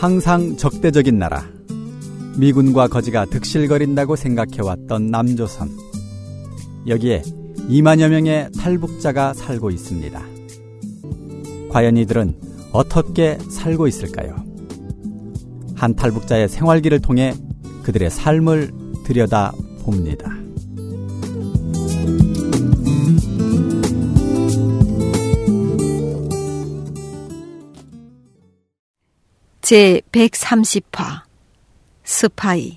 항상 적대적인 나라, 미군과 거지가 득실거린다고 생각해왔던 남조선. 여기에 2만여 명의 탈북자가 살고 있습니다. 과연 이들은 어떻게 살고 있을까요? 한 탈북자의 생활기를 통해 그들의 삶을 들여다봅니다. 제130화 스파이.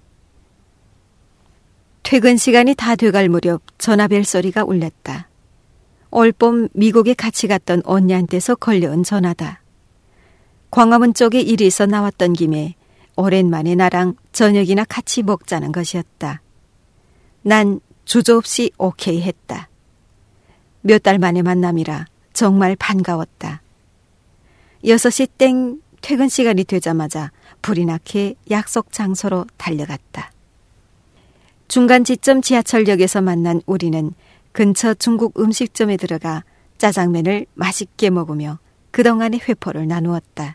퇴근 시간이 다 돼갈 무렵 전화벨 소리가 울렸다. 올봄 미국에 같이 갔던 언니한테서 걸려온 전화다. 광화문 쪽에 일이 있어 나왔던 김에 오랜만에 나랑 저녁이나 같이 먹자는 것이었다. 난 주저없이 오케이 했다. 몇 달 만에 만남이라 정말 반가웠다. 6시 땡 퇴근 시간이 되자마자 불이 나게 약속 장소로 달려갔다. 중간 지점 지하철역에서 만난 우리는 근처 중국 음식점에 들어가 짜장면을 맛있게 먹으며 그동안의 회포를 나누었다.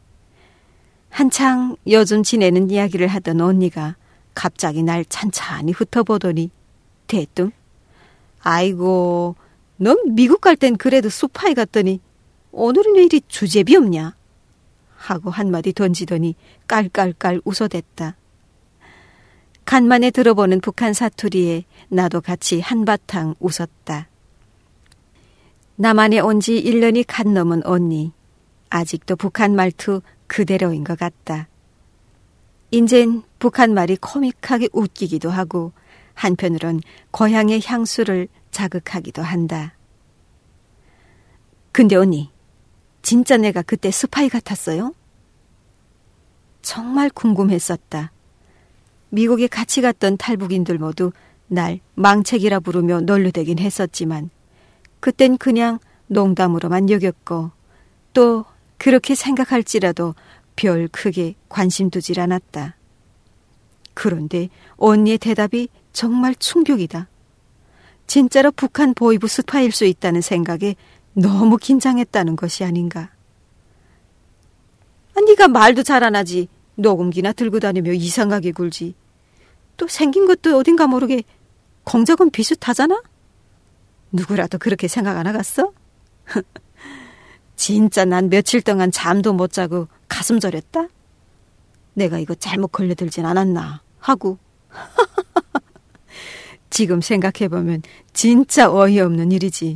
한창 요즘 지내는 이야기를 하던 언니가 갑자기 날 찬찬히 훑어보더니 대뜸 아이고, 넌 미국 갈 땐 그래도 스파이 같더니 오늘은 왜 이리 주제비 없냐? 하고 한마디 던지더니 깔깔깔 웃어댔다. 간만에 들어보는 북한 사투리에 나도 같이 한바탕 웃었다. 남한에 온 지 1년이 갓 넘은 언니. 아직도 북한 말투 그대로인 것 같다. 인젠 북한 말이 코믹하게 웃기기도 하고 한편으론 고향의 향수를 자극하기도 한다. 근데 언니, 진짜 내가 그때 스파이 같았어요? 정말 궁금했었다. 미국에 같이 갔던 탈북인들 모두 날 망책이라 부르며 놀려대긴 했었지만 그땐 그냥 농담으로만 여겼고 또 그렇게 생각할지라도 별 크게 관심 두질 않았다. 그런데 언니의 대답이 정말 충격이다. 진짜로 북한 보이부 스파이일 수 있다는 생각에 너무 긴장했다는 것이 아닌가. 네가 말도 잘 안 하지. 녹음기나 들고 다니며 이상하게 굴지. 또 생긴 것도 어딘가 모르게 공작은 비슷하잖아? 누구라도 그렇게 생각 안 하겠어? 진짜 난 며칠 동안 잠도 못 자고 가슴 저렸다? 내가 이거 잘못 걸려들진 않았나 하고. 지금 생각해보면 진짜 어이없는 일이지.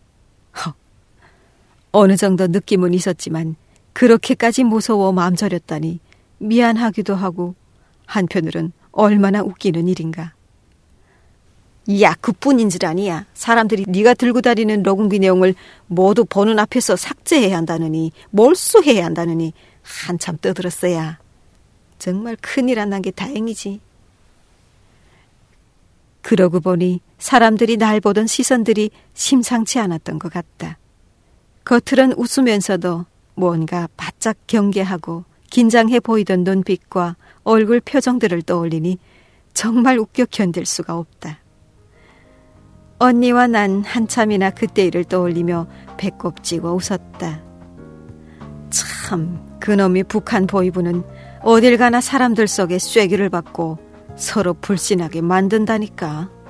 어느 정도 느낌은 있었지만 그렇게까지 무서워 마음 저렸다니 미안하기도 하고 한편으론 얼마나 웃기는 일인가. 야, 그뿐인 줄 아니야. 사람들이 네가 들고 다니는 녹음기 내용을 모두 보는 앞에서 삭제해야 한다느니 몰수해야 한다느니 한참 떠들었어야. 정말 큰일 안 난 게 다행이지. 그러고 보니 사람들이 날 보던 시선들이 심상치 않았던 것 같다. 겉으론 웃으면서도 뭔가 바짝 경계하고 긴장해 보이던 눈빛과 얼굴 표정들을 떠올리니 정말 웃겨 견딜 수가 없다. 언니와 난 한참이나 그때 일을 떠올리며 배꼽 찌고 웃었다. 참, 그놈이 북한 보이부는 어딜 가나 사람들 속에 쐐기를 받고 서로 불신하게 만든다니까.